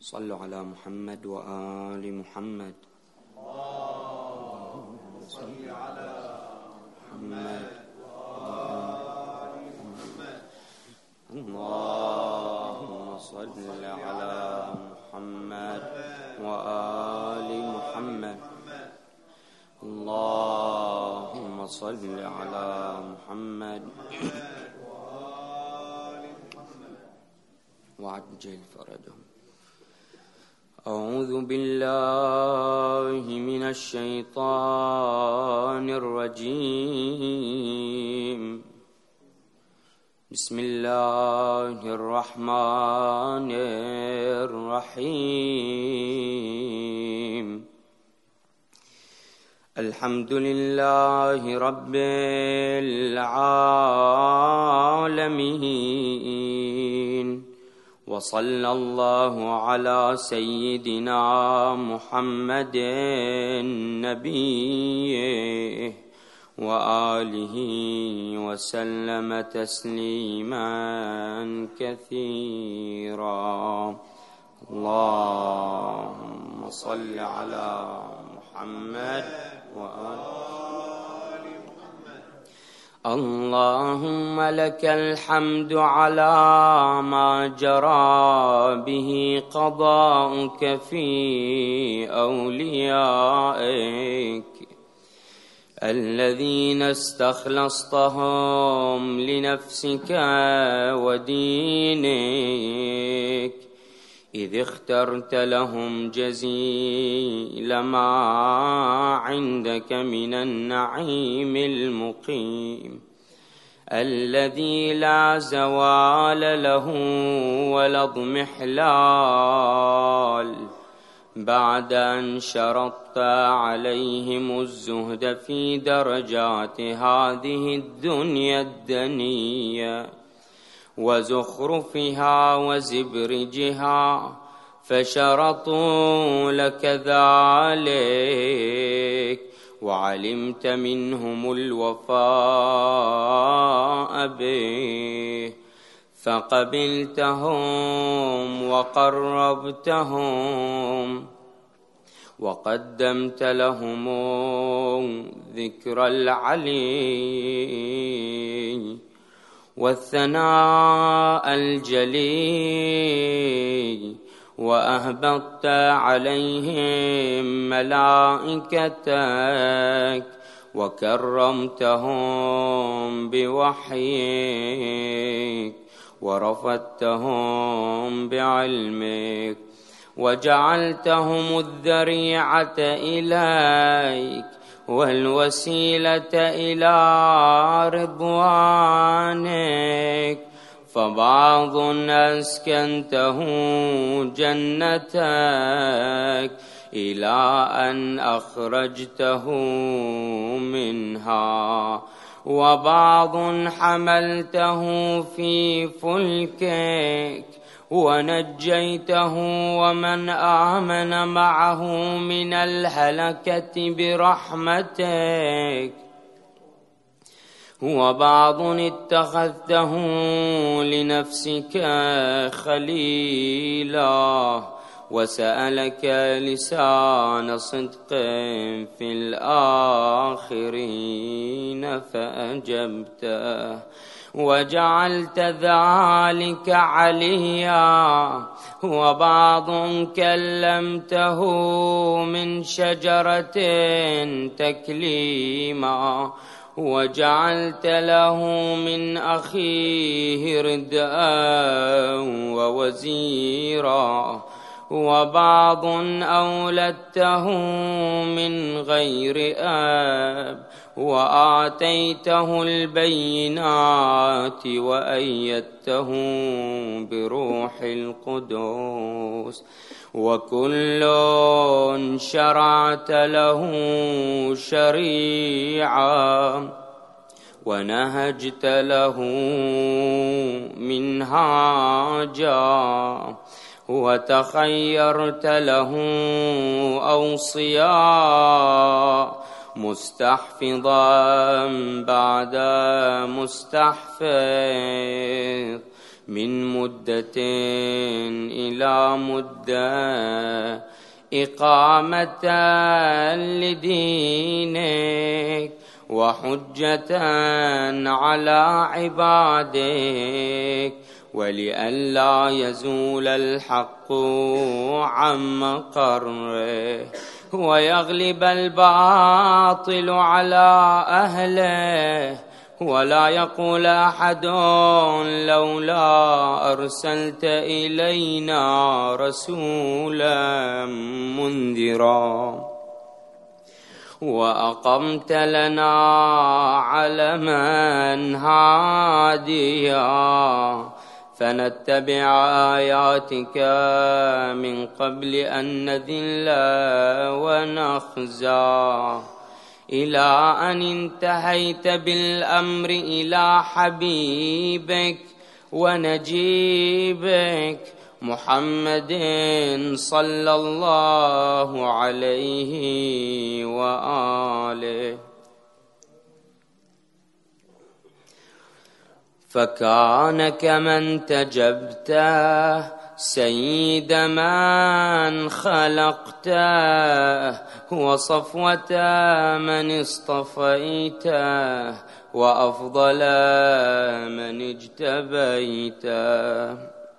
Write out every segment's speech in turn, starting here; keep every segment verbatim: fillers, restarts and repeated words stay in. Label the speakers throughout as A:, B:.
A: صلوا على محمد وآل محمد.
B: اللهم صل على محمد وآل محمد.
A: اللهم صل على محمد وآل محمد. اللهم صل على محمد وعجل فرجهم. أعوذ بالله من الشيطان الرجيم. بسم الله الرحمن الرحيم. الحمد لله رب العالمين، وصلى الله على سيدنا محمد نبيه وآله وسلم تسليما كثيرا. اللهم صل على محمد وآله. اللهم لك الحمد على ما جرى به قضاؤك في أوليائك الذين استخلصتهم لنفسك ودينك، إذ اخترت لهم جزيل ما عندك من النعيم المقيم الذي لا زوال له ولا اضمحلال، بعد أن شرطت عليهم الزهد في درجات هذه الدنيا الدنية وزخرفها وزبرجها، فشرطوا لك ذلك، وعلمت منهم الوفاء به، فقبلتهم وقربتهم وقدمت لهم ذكر العلي والثناء الجلي، وأهبطت عليهم ملائكتك وكرمتهم بوحيك ورفدتهم بعلمك، وجعلتهم الذريعة إليك والوسيلة إلى رضوانك، فبعض أسكنته جنتك إلى أن أخرجته منها، وبعض حملته في فلكك ونجيته ومن آمن معه من الهلكة برحمتك، وبعض اتخذته لنفسك خليلا، وسألك لسان صدق في الآخرين فأجبته، وجعلت ذلك عليا، وبعض كلمته من شجرة تكليما، وجعلت له من أخيه ردءا ووزيرا، وبعض أولدته من غير آب، وآتيته البينات وأيدته بروح القدس، وكل شرعت له شريعة ونهجت له منهاجا، وتخيرت له أوصياء مستحفظا بعد مستحفظ، من مدة إلى مدة إقامة لدينك وحجة على عبادك، ولئلا يزول الحق عن مقره ويغلب الباطل على أهله، ولا يقول أحد لولا أرسلت إلينا رسولا منذرا وأقمت لنا علما هاديا فنتبع آياتك من قبل أن نذل ونخزى، إلى أن انتهيت بالأمر إلى حبيبك ونجيبك محمد صلى الله عليه وآله. فكان كمن تجبته سيد من خلقته وصفوة من اصطفيته وأفضل من اجتبيته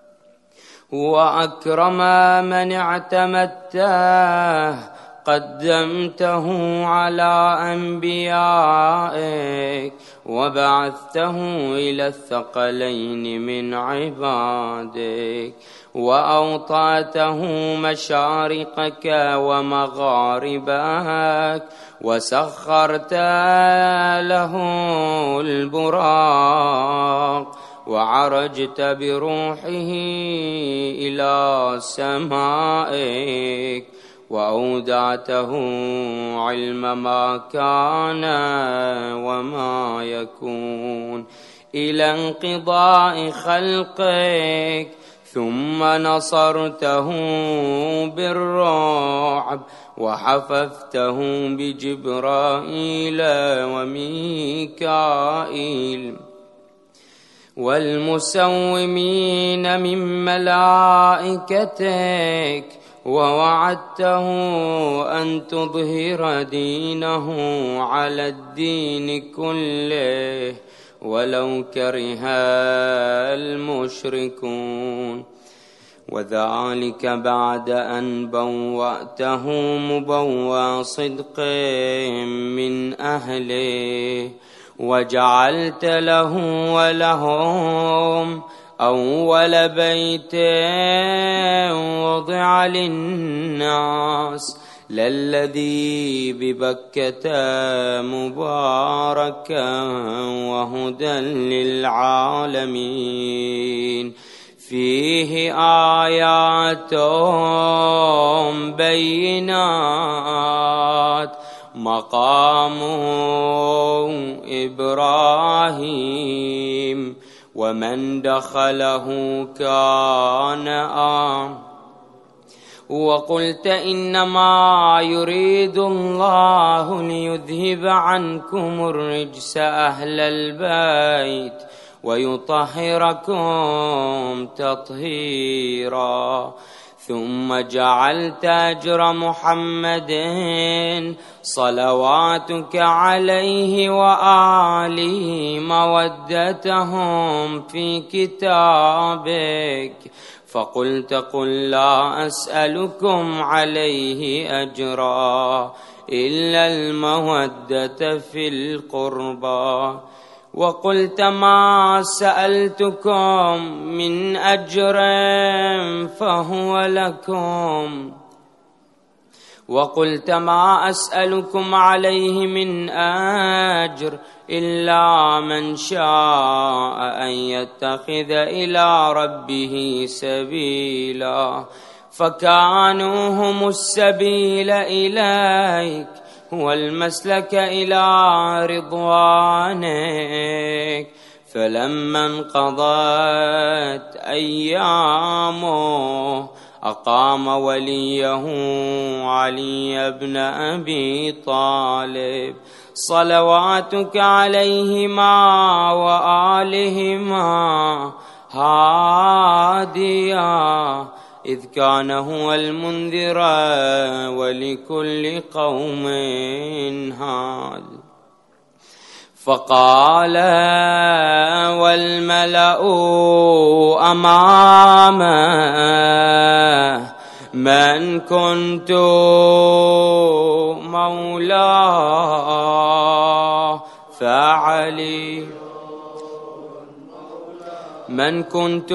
A: وأكرم من اعتمدته قدمته على أنبيائك وبعثته إلى الثقلين من عبادك وأوطأته مشارقك ومغاربك وسخرت له البراق وعرجت بروحه إلى سمائك وأودعته علم ما كان وما يكون إلى انقضاء خلقك، ثم نصرته بالرعب وحففته بجبرائيل وميكائيل والمسومين من ملائكتك، ووعدته أن تظهر دينه على الدين كله ولو كره المشركون، وذلك بعد أن بوأته مبوى صدق من أهله وجعلت له ولهم أول بيت وضع للناس للذي ببكة مباركا وهدى للعالمين، فيه آيات بينات مقام إبراهيم ومن دخله كان آمنا. وقلت إنما يريد الله ليذهب عنكم الرجس أهل البيت ويطهركم تطهيرا، ثم جعلت أجر محمد صلواتك عليه وآله مودتهم في كتابك، فقلت قل لا أسألكم عليه أجرا إلا المودة في القربى، وقلت ما سألتكم من أجر فهو لكم، وقلت ما أسألكم عليه من أجر إلا من شاء أن يتخذ إلى ربه سبيلا، فكانوا هم السبيل إليك والمسلك إلى رضوانك، فلما انقضت أيامه أقام وليه علي بن أبي طالب صلواتك عليهما وآلهما هاديا إذ كان هو المنذر ولكل قوم هاد. فقال والملأ أمامه من كنت مولاه فعلي من كنت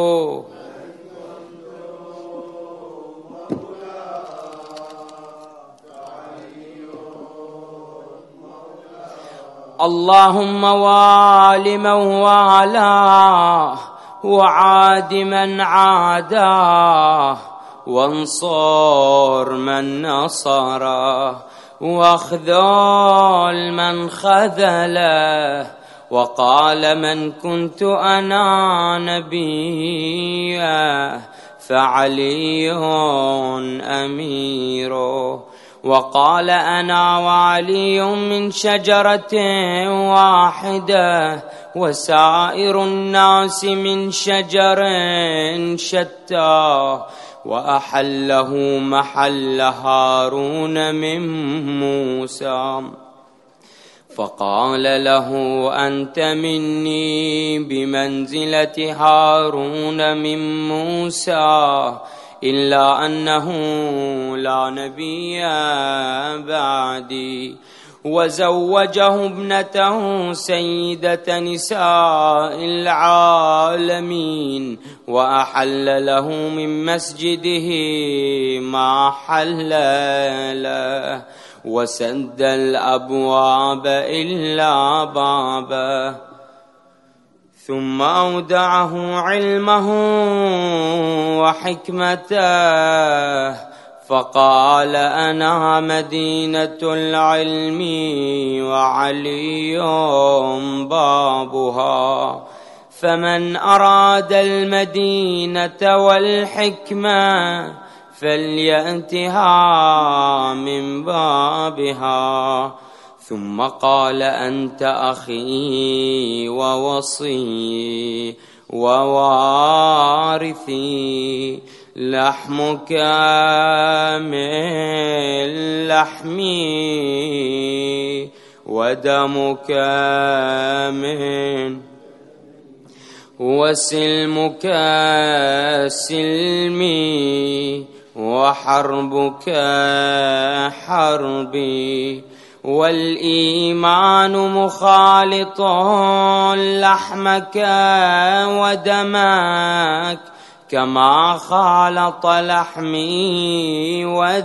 A: اللهم وال من والاه وعاد من عاداه وانصر من نصره واخذل من خذله. وقال من كنت أنا نبيا فعلي أميره. وقال أنا وعلي من شجرة واحدة وسائر الناس من شجر شتى. وأحله محل هارون من موسى. فقال له أنت مني بمنزلة هارون من موسى إلا أنه لا نبي بعدي. وزوجه ابنته سيدة نساء العالمين وأحل له من مسجده ما حل له وسد الأبواب إلا بابه. ثم أودعه علمه وحكمته فقال أنا مدينة العلم وعلي بابها. فمن أراد المدينة والحكمة فليأتها من بابها. ثم قال أنت أخي ووصي ووارثي لحمك من لحمي ودمك من وسلمك سلمي وحربك حربي. والإيمان مخالط لحمك ودمك كما خالط لحمي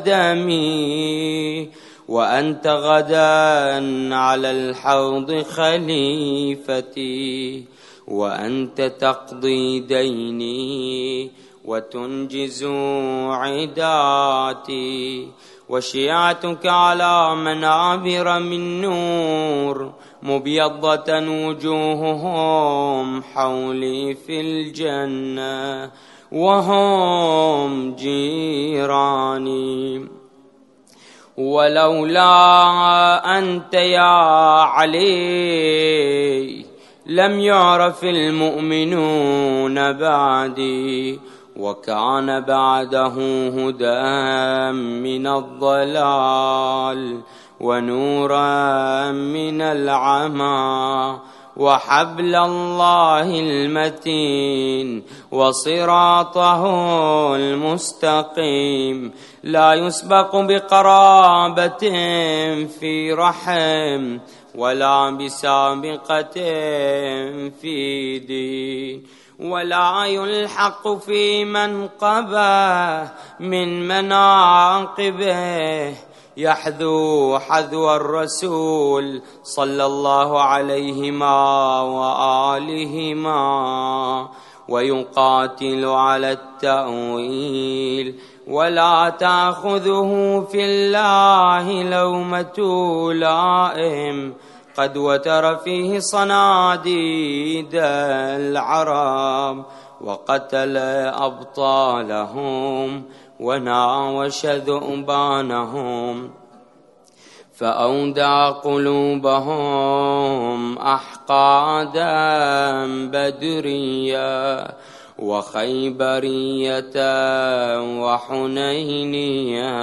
A: ودمي. وأنت غدا على الحوض خليفتي وأنت تقضي ديني وتنجز عداتي. وشيعتك على منابر من نور مبيضة وجوههم حولي في الجنة وهم جيراني. ولولا أنت يا علي لم يعرف المؤمنون بعدي وكان بعده هدى من الضلال ونورا من العمى وحبل الله المتين وصراطه المستقيم لا يسبق بقرابة في رحم ولا بسابقة في دين ولا يلحق في منقبه من مناقبه يحذو حذو الرسول صلى الله عليهما وآلهما ويقاتل على التأويل ولا تأخذه في الله لومة لائم قد وتر فيه صناديد العرب وقتل أبطالهم وناوش ذؤبانهم. فأودع قلوبهم أحقادا بدريا وخيبرية وحنينية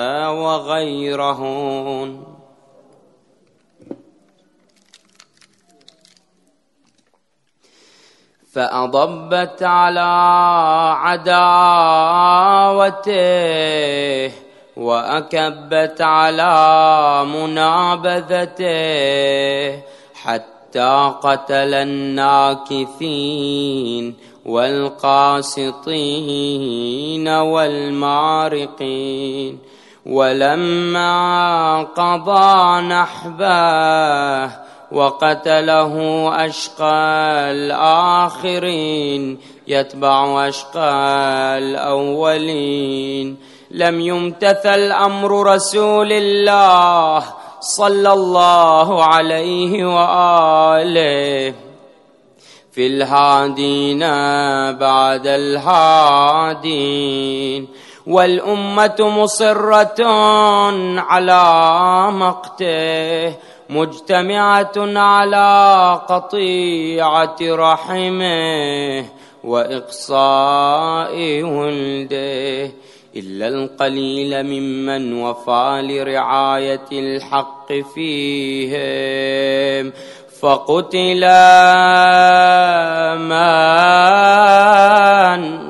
A: وغيرهم. فأضبت على عداوته وأكبت على منابذته حتى قتل الناكثين والقاسطين والمارقين. ولما قضى نحبه وقتله أشقى الآخرين يتبع أشقى الأولين، لم يمتثل أمر رسول الله صلى الله عليه وآله في الهادين بعد الهادين، والأمة مصرة على مقته مجتمعة على قطيعة رحمه وإقصاء ولده، إلا القليل ممن وفى لرعاية الحق فيهم. فقتل من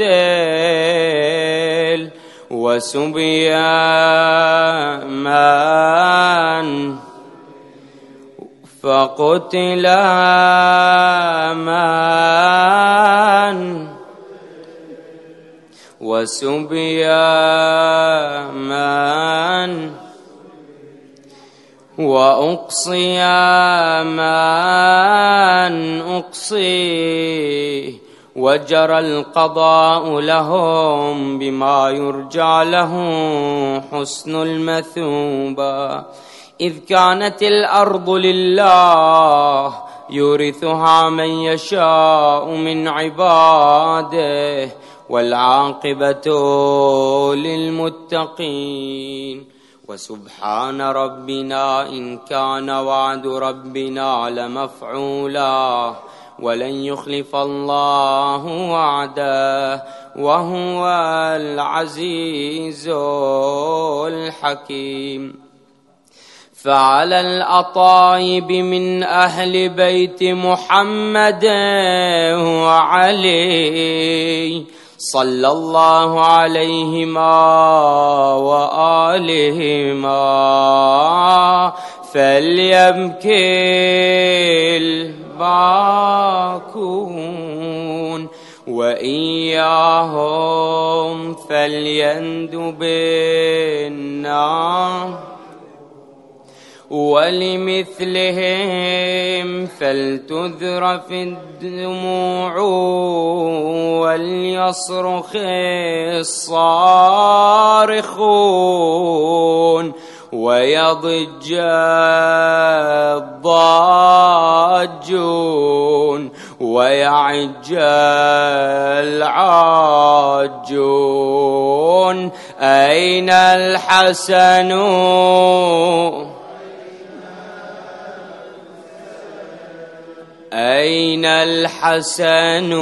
A: قتل وسبي من فقتل من وسبي من وأقصي من أقصي، وجرى القضاء لهم بما يرجى له حسن المثوبة، إذ كانت الأرض لله يورثها من يشاء من عباده، والعاقبة للمتقين. وسبحان ربنا إن كان وعد ربنا لمفعولا، ولن يخلف الله وعده، وهو العزيز الحكيم. فعلى الأطايب من أهل بيت محمد وعلي صلى الله عليهما وآلهما فليبكي الباكون، وإياهم فليندب النار، ولمثلهم فلتذرف الدموع وليصرخ الصارخون، ويضج الضاجون ويعج العاجون. أين الحسن أين الحسن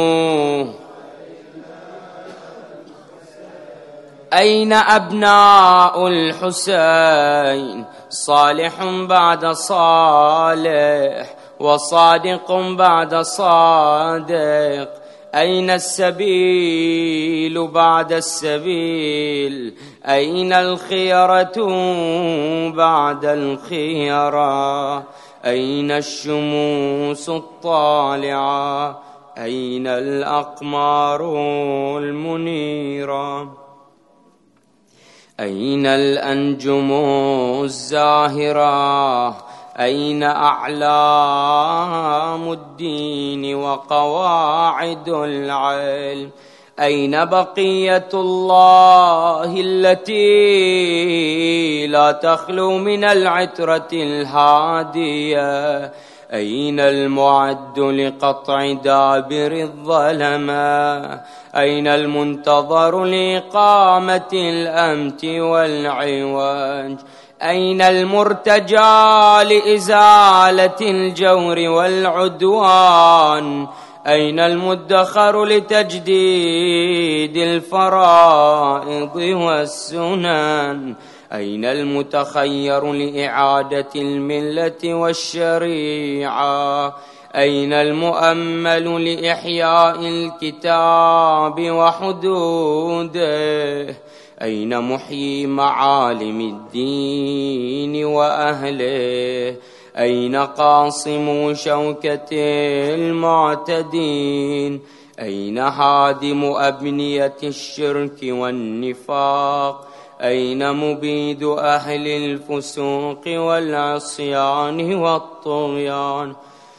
A: أين أبناء الحسين؟ صالح بعد صالح وصادق بعد صادق. أين السبيل بعد السبيل؟ أين الخيرة بعد الخيرة؟ أين الشموس الطالعة؟ أين الأقمار المنيرة؟ أين الأنجم الزاهرة؟ أين أعلام الدين وقواعد العلم؟ أين بقية الله التي لا تخلو من العترة الهادية؟ أين المعد لقطع دابر الظلمة؟ أين المنتظر لإقامة الأمت والعوج؟ أين المرتجى لإزالة الجور والعدوان؟ أين المدخر لتجديد الفرائض والسنن؟ أين المتخير لإعادة الملة والشريعة؟ أين المؤمل لإحياء الكتاب وحدوده؟ أين محيي معالم الدين وأهله؟ أين قاصم شوكة المعتدين؟ أين هادم أبنية الشرك والنفاق؟ أين مبيد أهل الفسوق والعصيان والطغيان؟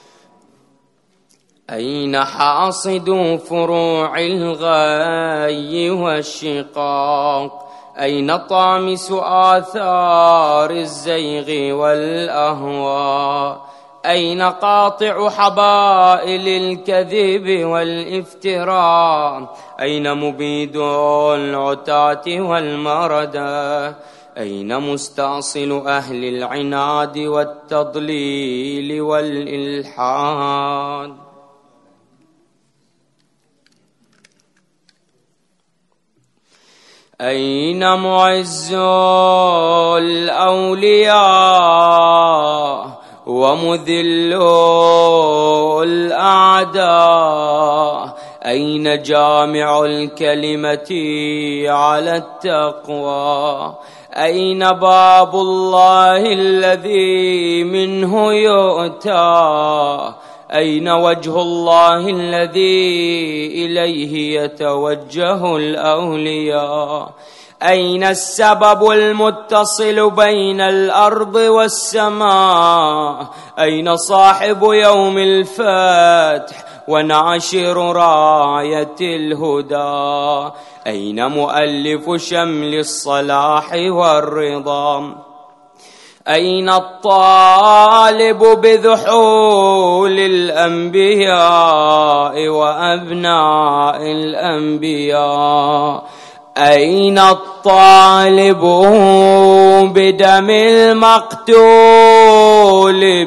A: أين حاصد فروع الغي والشقاق؟ أين طامس آثار الزيغ والأهواء؟ أين قاطع حبائل الكذب والافتراء؟ أين مبيد العتاة والمردى؟ أين مستأصل أهل العناد والتضليل والإلحاد؟ أين معز الأولياء ومذل الأعداء؟ أين جامع الكلمة على التقوى؟ أين باب الله الذي منه يؤتى؟ أين وجه الله الذي إليه يتوجه الأولياء؟ أين السبب المتصل بين الأرض والسماء؟ أين صاحب يوم الفتح وناشر راية الهدى؟ أين مؤلف شمل الصلاح والرضا؟ أين الطالب بذحول الأنبياء وأبناء الأنبياء؟ أين الطالب بدم المقتول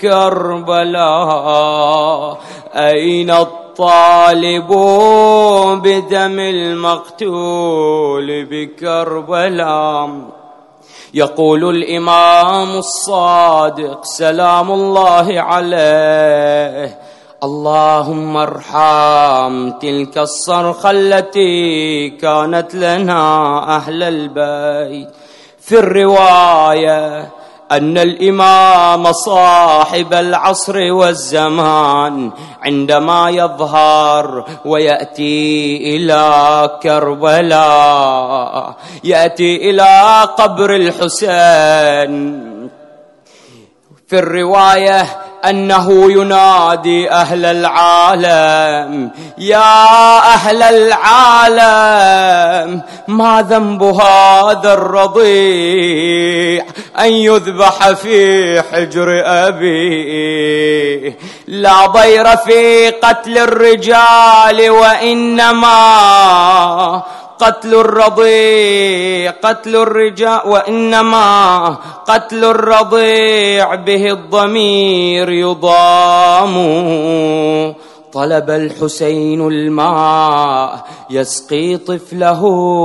A: بكربلاء؟ أين الطالب بدم المقتول بكربلاء؟ يقول الإمام الصادق سلام الله عليه: اللهم ارحم تلك الصرخة التي كانت لنا أهل البيت. في الرواية أن الإمام صاحب العصر والزمان عندما يظهر ويأتي إلى كربلاء، يأتي إلى قبر الحسين، في الرواية أنه ينادي أهل العالم: يا أهل العالم، ما ذنب هذا الرضيع أن يذبح في حجر أبيه؟ لا ضير في قتل الرجال، وإنما قتل الرضيع قتل الرجال وإنما قتل الرضيع به الضمير يضام. طلب الحسين الماء يسقي طفله،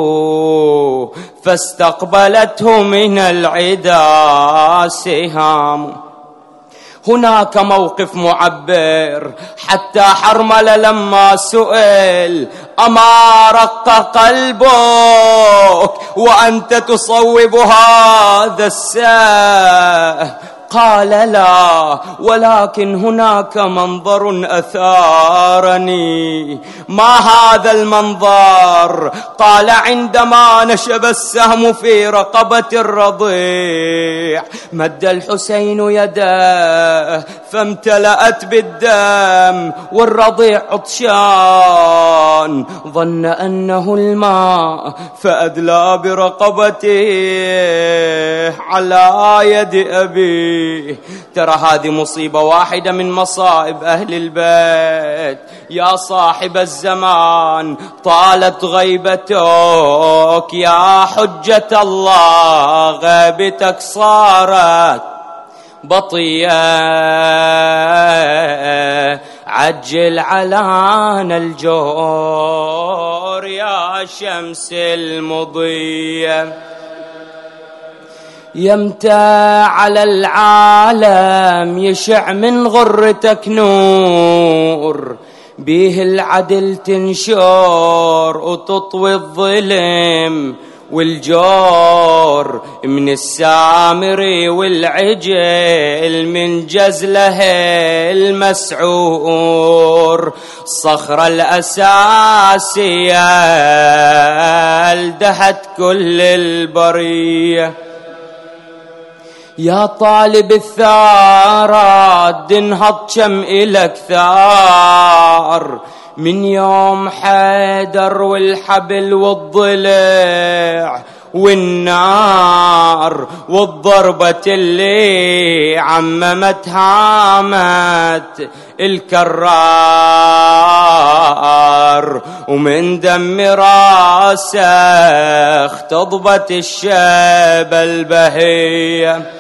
A: فاستقبلته من العدا سهام. هناك موقف معبر، حتى حرمل لما سئل: أما رق قلبك وأنت تصوب هذا السهم؟ قال: لا، ولكن هناك منظر أثارني. ما هذا المنظر؟ قال: عندما نشب السهم في رقبة الرضيع، مد الحسين يده فامتلأت بالدم، والرضيع عطشان، ظن أنه الماء فأدلى برقبته على يد أبيه. ترى هذه مصيبة واحدة من مصائب أهل البيت. يا صاحب الزمان طالت غيبتك، يا حجة الله غيبتك صارت بطيئة، عجل علان الجور يا شمس المضية. يمتى على العالم يشع من غرتك نور، بيه العدل تنشر وتطوي الظلم والجور، من السامري والعجل من جزله المسعور، الصخرة الأساسية الدهت كل البرية. يا طالب الثارات انهض كم إلك ثار، من يوم حيدر والحبل والضلع والنار والضربة اللي عممت هامت الكرار، ومن دم راسه اختضبت الشيبة البهية.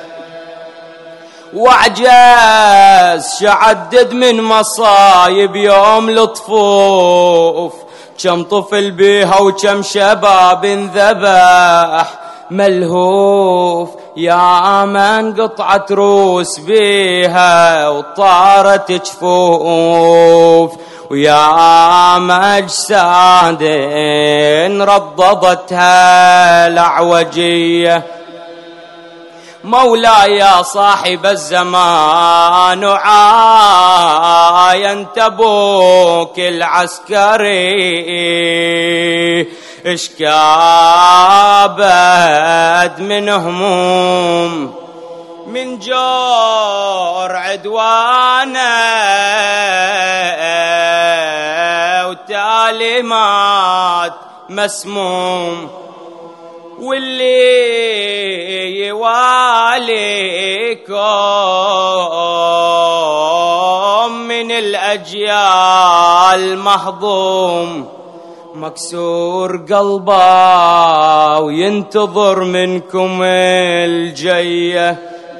A: وعجاز شعدد من مصايب يوم لطفوف، كم طفل بيها وكم شباب ذبح ملهوف، يا من قطعة روس بيها وطارت جفوف، ويا مجساد رضضتها الأعوجية. مولاي يا صاحب الزمان عاينت ابوك العسكري، اشكابت من هموم من جور عدوانه وتعليمات مسموم، واللي يواليكم من الأجيال محظوم، مكسور قلبه وينتظر منكم الجية.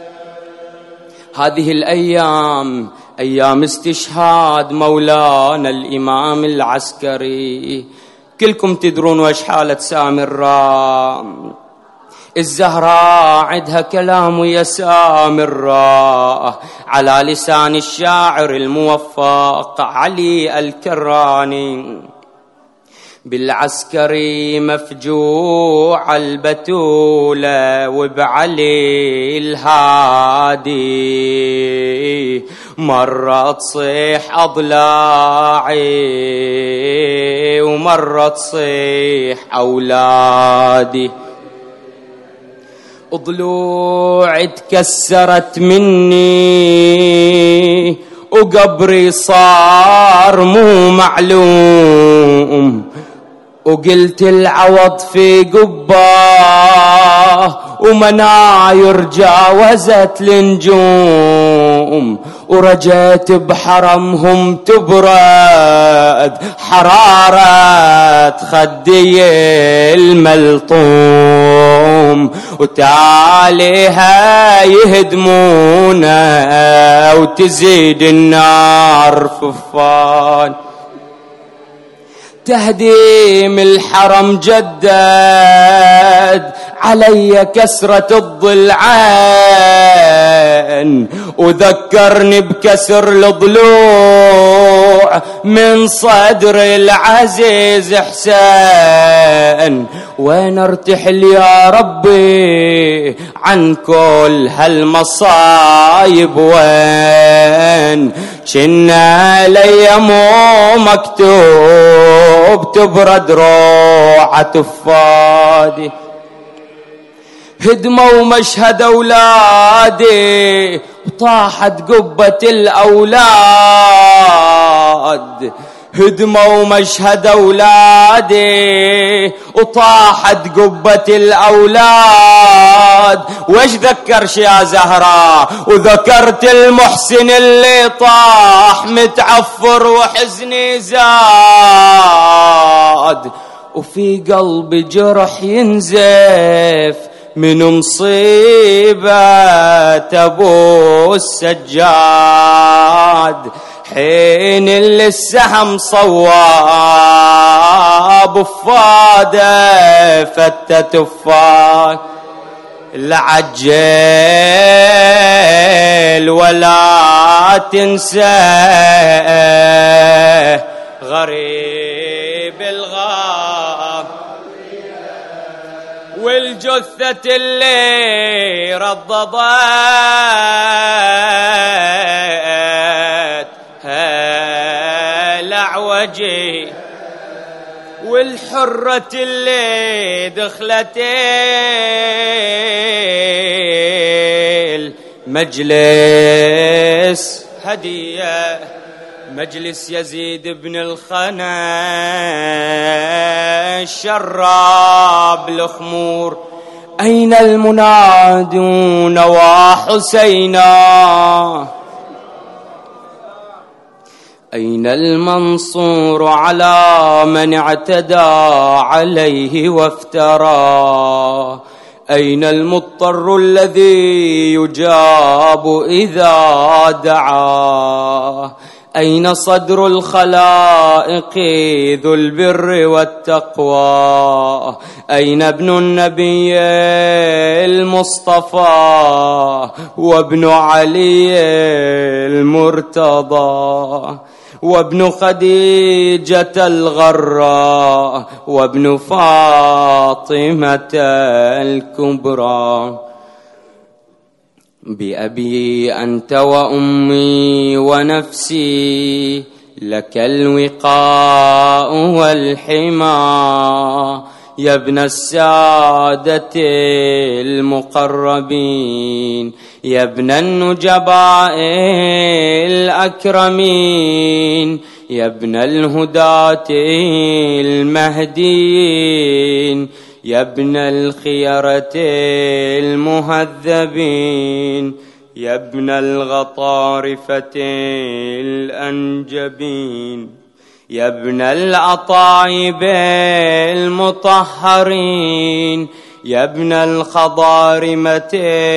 A: هذه الأيام أيام استشهاد مولانا الإمام العسكري. كلكم تدرون وش حالة سامراء الزهراء، عدها كلام يا سامراء على لسان الشاعر الموفق علي الكراني. بالعسكري مفجوع البتولة وبعلي الهادي، مرة تصيح أضلاعي ومرة تصيح أولادي، ضلوعي تكسرت مني وقبري صار مو معلوم، وقلت العوض في قباه ومناير جاوزت النجوم، ورجيت بحرمهم تبرد حرارة خدي الملطوم، وتاليها يهدمونا وتزيد النار ففان. تهديم الحرم جدد علي كسرة الضلعين، وذكرني بكسر الضلوع من صدر العزيز حسين. وين ارتحل يا ربي عن كل هالمصايب، وين كنا لي مو مكتوب تبرد روعة فادي. هدموا مشهد أولادي وطاحت قبة الأولاد، هدموا مشهد أولادي وطاحت قبة الأولاد. وش ذكرش يا زهراء؟ وذكرت المحسن اللي طاح متعفر وحزني زاد، وفي قلبي جرح ينزف من مصيبة أبو السجاد. حين اللي السهم صواب فاده فتت فاك العجل ولا تنسى غريب الغاب والجثة اللي رضضت الأعوجي والحرة اللي دخلت المجلس هدية مجلس يزيد بن الخنا الشراب الخمور. أين المنادون وحسينا؟ أين المنصور على من اعتدى عليه وافترى؟ أين المضطر الذي يجاب إذا دعا؟ أين صدر الخلائق ذو البر والتقوى؟ أين ابن النبي المصطفى وابن علي المرتضى وابن خديجة الغراء وابن فاطمة الكبرى؟ بأبي أنت وأمي ونفسي لك الوقاء والحمى يا ابن السادة المقربين يا ابن النجباء الأكرمين يا ابن الهداة المهديين يا ابن الخيرة المهذبين يا ابن الغطارفة الأنجبين يا ابن الأطايب المطهرين يا ابن الخضارمة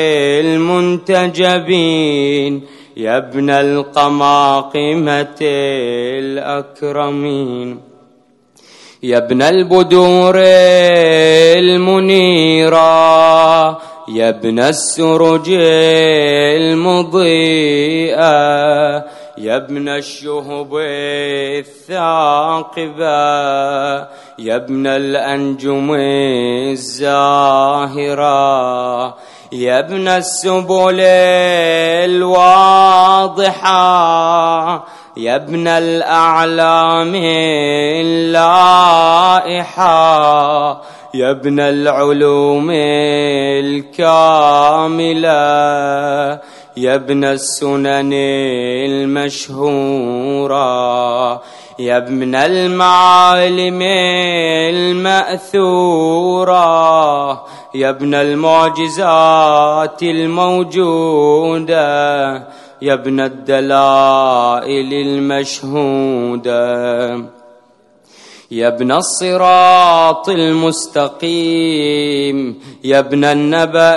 A: المنتجبين يا ابن القماقمة الأكرمين يا ابن البدور المنيرة يا ابن السرج المضيئة يا ابن الشهب الثاقبة يا ابن الأنجم الزاهرة يا ابن السبل الواضحة يا ابن الأعلام اللائحة يا ابن العلوم الكاملة يا ابن السنن المشهورة يا ابن المعالم المأثورة يا ابن المعجزات الموجودة يا ابن الدلائل المشهودة يا ابن الصراط المستقيم يا ابن النبأ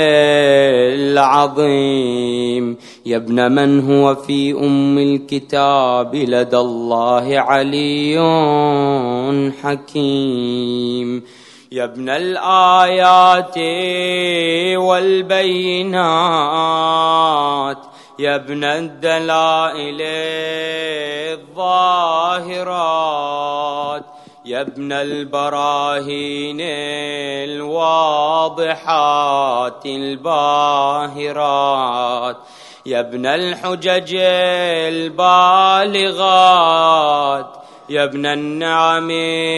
A: العظيم يا ابن من هو في أم الكتاب لدى الله علي حكيم يا ابن الآيات والبينات يا ابن الدلائل الظاهرات يا ابن البراهين الواضحات الباهرات يا ابن الحجج البالغات يا ابن النعم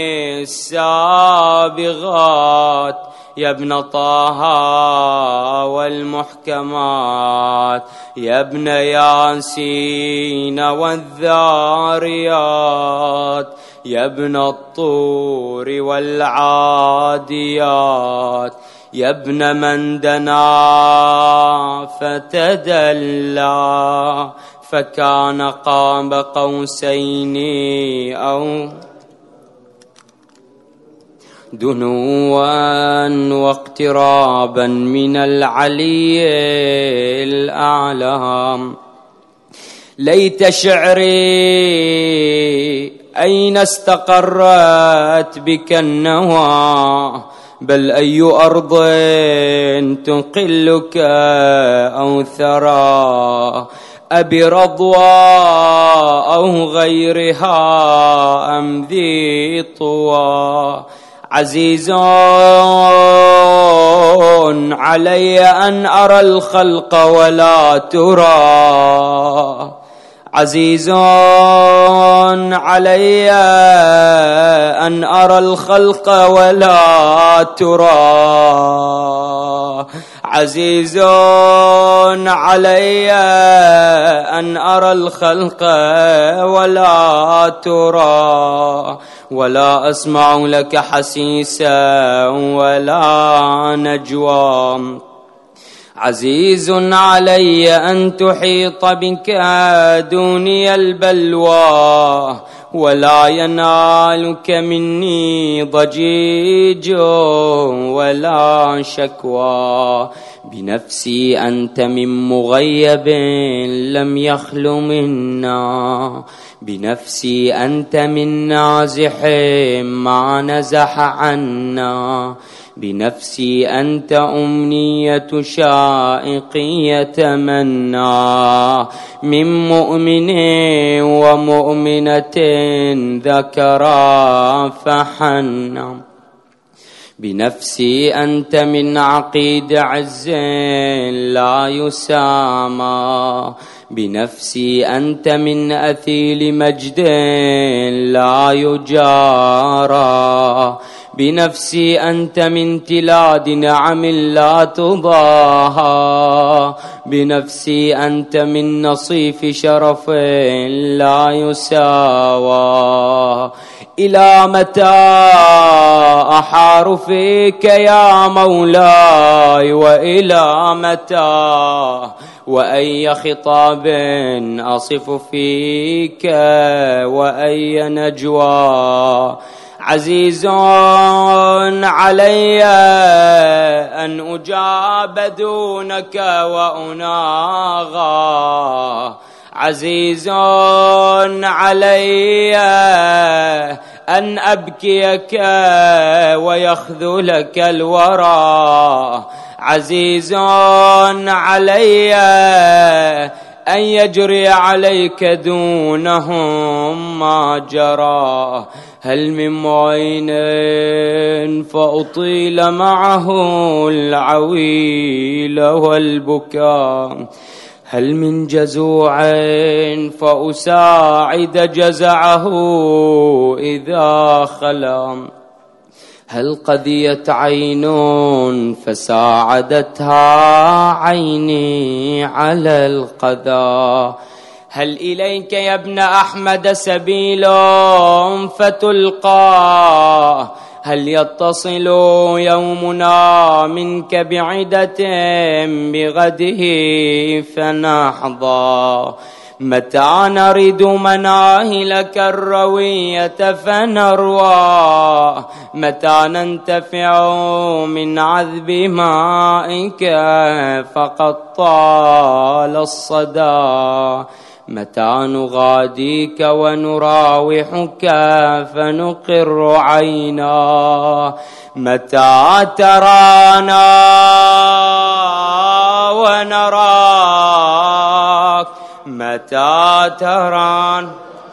A: السابغات يا ابن طه والمحكمات يا ابن ياسين والذاريات يا ابن الطور والعاديات يا ابن من دنا فتدلى فكان قاب قوسين أو دنوا واقترابا من العلي الأعلى. ليت شعري أين استقرت بك النوى بل أي أرض تقلك أو ثرى أبي رضوى أو غيرها أم ذي طوى عزيز علي أن أرى الخلق ولا ترى عزيز علي أن أرى الخلق ولا ترى عزيز علي أن أرى الخلق ولا ترى ولا أسمع لك حسيسا ولا نجوى عزيز علي أن تحيط بك دوني البلوى ولا ينالك مني ضجيج ولا شكوى بنفسي أنت من مغيب لم يخل منا بنفسي أنت من نازح ما نزح عنا بنفسي أنت أمنية شائق يتمنى من مؤمن ومؤمنة ذكرا فحنا بنفسي أنت من عقيد عز لا يسامى بنفسي أنت من أثيل مجد لا يجارى بنفسي أنت من تلاد نعم لا تضاهى بنفسي أنت من نصيف شرف لا يساوى إلى متى أحار فيك يا مولاي وإلى متى وأي خطاب أصف فيك وأي نجوى عزيز علي أن أجاب دونك وأناغى عزيز علي أن أبكيك ويخذلك الورى عزيز علي أن يجري عليك دونهم ما جرى هل من معين فأطيل معه العويل والبكاء هل من جزوع فأساعد جزعه إذا خلا هل قضيت عين فساعدتها عيني على القضاء هل إليك يا ابن أحمد سبيل فتلقى هل يتصل يومنا منك بعدة بغده فنحظى متى نرد مناهلك الروية فنروى متى ننتفع من عذب مائك فقد طال الصدى متى نغاديك ونراوحك فنقر عينا متى ترانا ونراك متى تران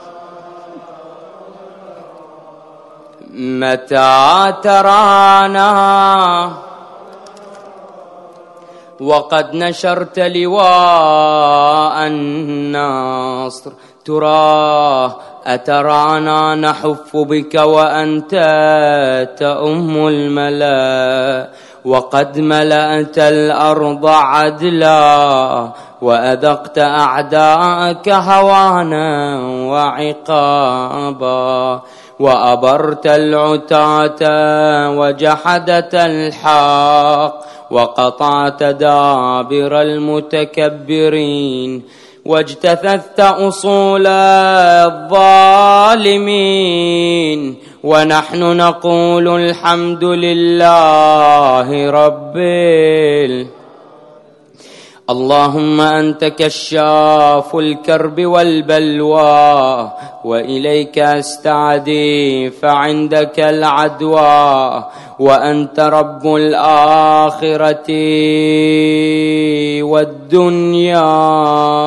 A: متى ترانا وقد نشرت لواء النصر تراه أترانا نحف بك وأنت تأم الملا، وقد ملأت الأرض عدلا، وأذقت أعداءك هوانا وعقابا، وأبرت العتاة وجحدت الحق، وقطعت دابر المتكبرين، واجتثثت أصول الظالمين. ونحن نقول الحمد لله رب العالمين. اللهم أنت كشاف الكرب والبلوى، وإليك أستعدي فعندك العدوى، وأنت رب الآخرة والدنيا،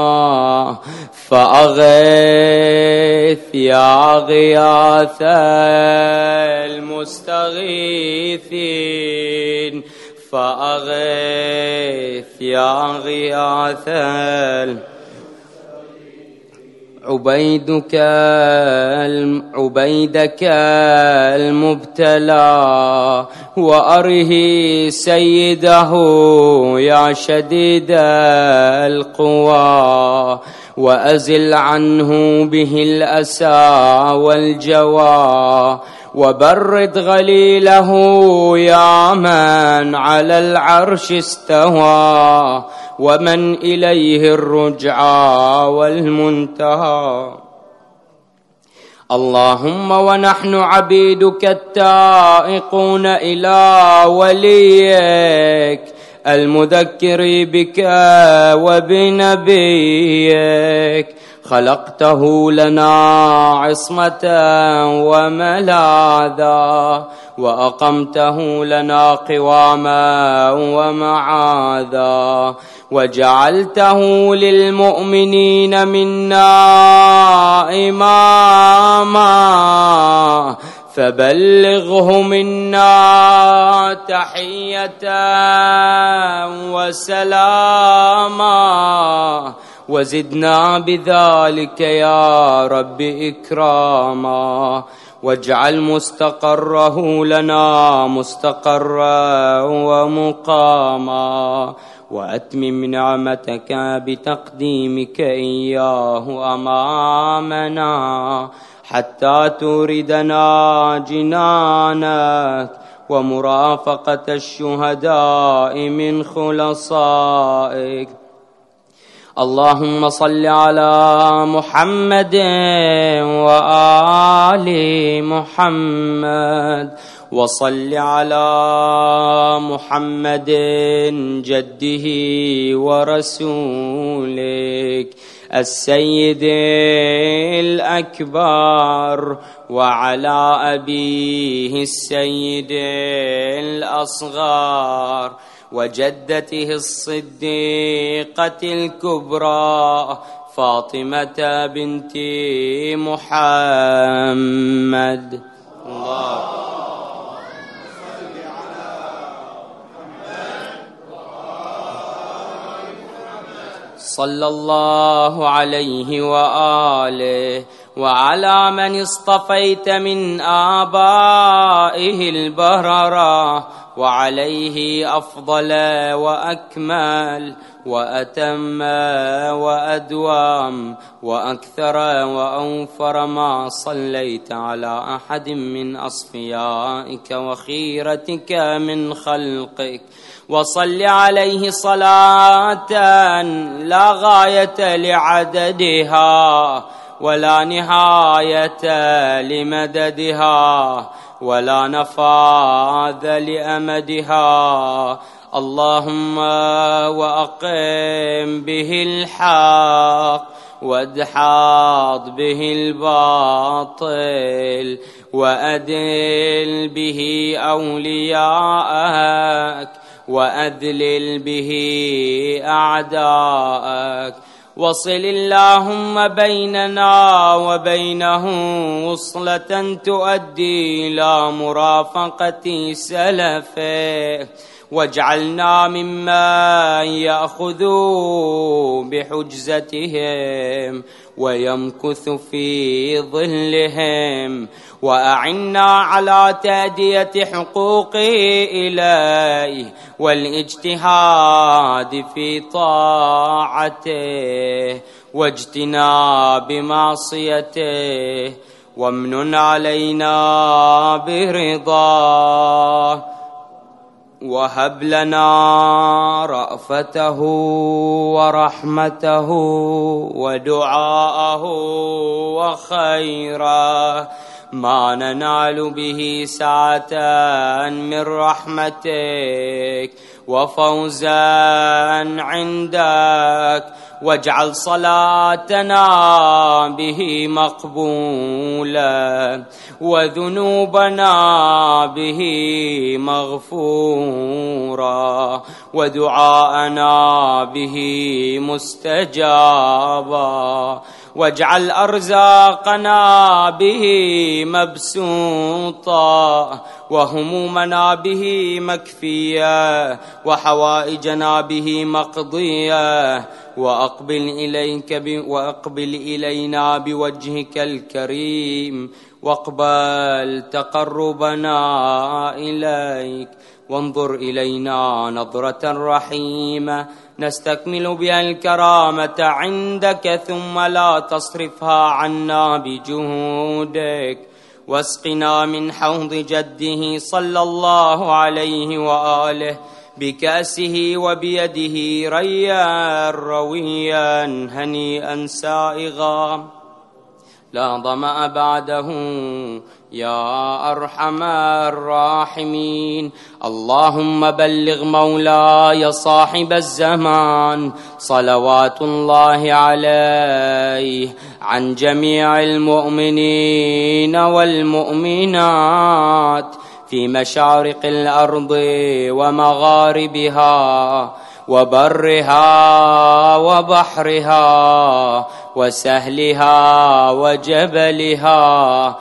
A: فأغث يا غياث المستغيثين، فأغث يا غياث عبيدك عبيدك المبتلى، وأره سيده يا شديد القوى، وأزل عنه به الأسى والجوى، وبرد غليله يا من على العرش استوى، ومن إليه الرجعى والمنتهى. اللهم ونحن عبيدك التائقون إلى وليك المذكر بك وبنبيك، خلقته لنا عصمة وملاذا، وأقمته لنا قواما ومعاذا، وجعلته للمؤمنين منا إماما، فبلغه منا تحية وسلاما، وزدنا بذلك يا رب إكراما، واجعل مستقره لنا مستقرا ومقاما، وأتمم نعمتك بتقديمك إياه أمامنا، حتى توردنا جنانك ومرافقة الشهداء من خلصائك. اللهم صل على محمد وآل محمد، وصل على محمد جده ورسولك السيد الأكبر، وعلى أبيه السيد الأصغر، وجدته الصديقة الكبرى فاطمة بنت محمد. الله صلى الله عليه وآله وعلى من اصطفيت من آبائه البررة، وعليه أفضل وأكمل وأتم وأدوم وأكثر وأوفر ما صليت على أحد من أصفيائك وخيرتك من خلقك، وصل عليه صلاة لا غاية لعددها ولا نهاية لمددها ولا نفاذ لأمدها. اللهم وأقم به الحق وادحض به الباطل، وأدل به أولياءك وأذلل به أعداءك، وصل اللهم بيننا وبينه وصلة تؤدي إلى مرافقة سلفه، واجعلنا ممن يأخذ بحجزتهم ويمكث في ظلهم، وأعنا على تأدية حقوقه إليه والاجتهاد في طاعته واجتناب معصيته، وامنن علينا برضاه، وهب لنا رأفته ورحمته ودعاءه وخيره، ما ننال به سعة من رحمتك وفوزا عندك، واجعل صلاتنا به مقبولا وذنوبنا به مغفورا ودعاءنا به مستجابا، واجعل أرزاقنا به مبسوطا وهمومنا به مكفية وحوائجنا به مقضية، وأقبل إليك ب... وأقبل إلينا بوجهك الكريم، واقبل تقربنا إليك، وانظر إلينا نظرة رحيمة نستكمل بها الكرامة عندك، ثم لا تصرفها عنا بجهودك، واسقنا من حوض جده صلى الله عليه وآله بكأسه وبيده ريا رويا هنيئا سائغا لا ظمأ بعده يا أرحم الراحمين. اللهم بلغ مولاي صاحب الزمان صلوات الله عليه عن جميع المؤمنين والمؤمنات في مشارق الأرض ومغاربها وبرها وبحرها وسهلها وجبلها،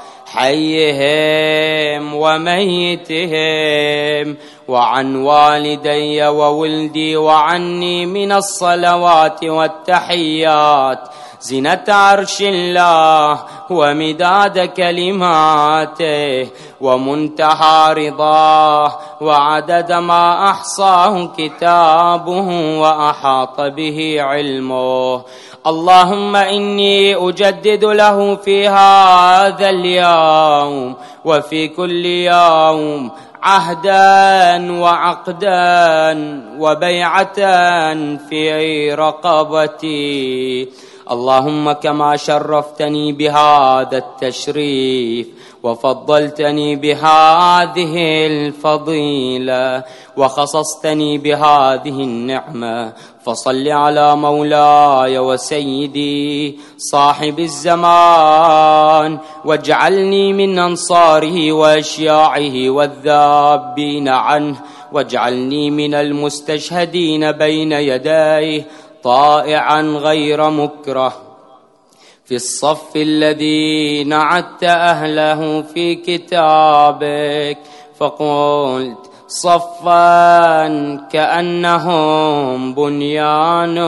A: حيهم وميتهم، وعن والدي وولدي وعني من الصلوات والتحيات زنة عرش الله ومداد كلماته ومنتهى رضاه وعدد ما أحصاه كتابه وأحاط به علمه. اللهم إني أجدد له في هذا اليوم وفي كل يوم عهدا وعقدا وبيعة في رقبتي. اللهم كما شرفتني بهذا التشريف وفضلتني بهذه الفضيلة وخصصتني بهذه النعمة، فصل على مولاي وسيدي صاحب الزمان، واجعلني من أنصاره وأشياعه والذابين عنه، واجعلني من المستشهدين بين يديه طائعا غير مكره في الصف الذي نعدت أهله في كتابك، فقلت صفا كأنهم بنيان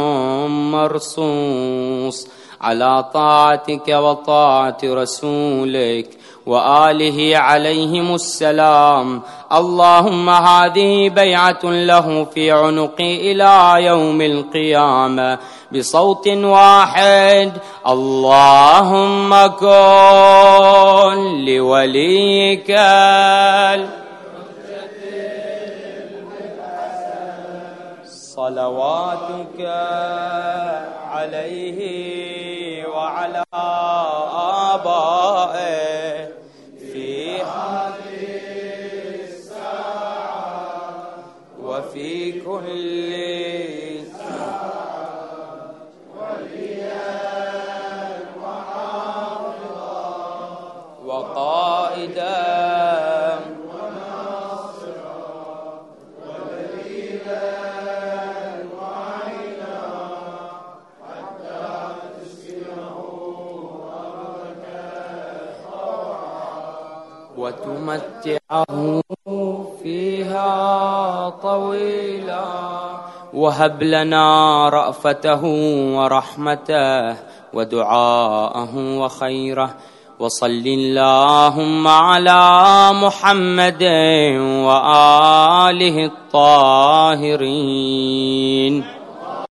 A: مرصوص على طاعتك وطاعة رسولك وآله عليهم السلام. اللهم هذه بيعة له في عنقي إلى يوم القيامة بصوت واحد. اللهم كن لوليك صلواتك عليه وعلى آبائه في هذه الساعة وفي كل ساعة وليا وحافظا وقائدا وتمتعه فيها طويلا وهب لنا رأفته ورحمته ودعاءه وخيره وصل اللهم على محمد وآله الطاهرين.